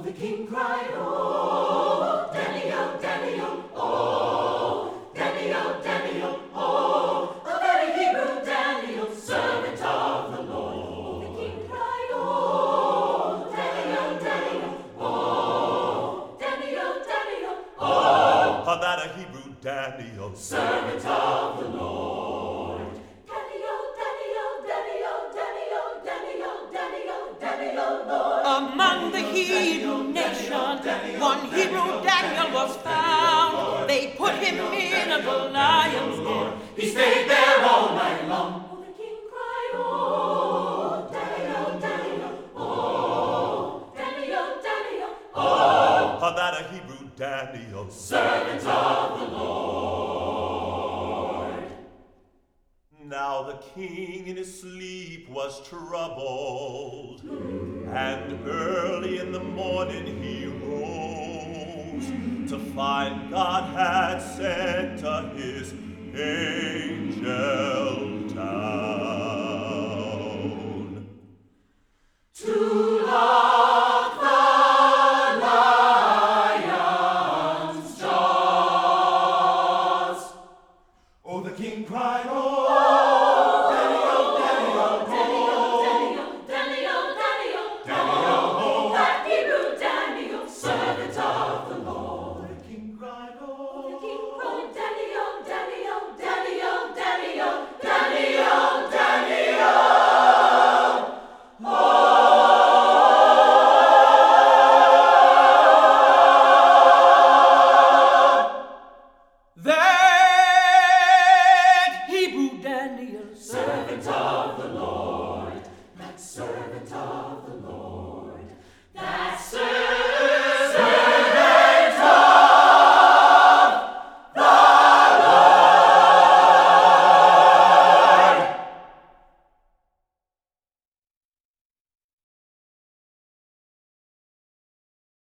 the king cried, oh, Daniel, Daniel, oh, Daniel, Daniel, oh, a very Hebrew Daniel, servant of the Lord. The king cried, oh, Daniel, Daniel, oh, Daniel, Daniel, oh, that a Hebrew Daniel, servant of the Lord. Daniel, Daniel, Daniel, Daniel, Daniel, Daniel, Daniel, Lord. Among the Hebrew nation, one Hebrew Daniel was found. They put him in a lion's den. He stayed there all night long. Oh, the king cried, oh, Daniel, Daniel, oh, Daniel, Daniel, oh, that a Hebrew Daniel, servant of the Lord. Now the king in his sleep was troubled, and early in the morning he rose to find God had sent his angel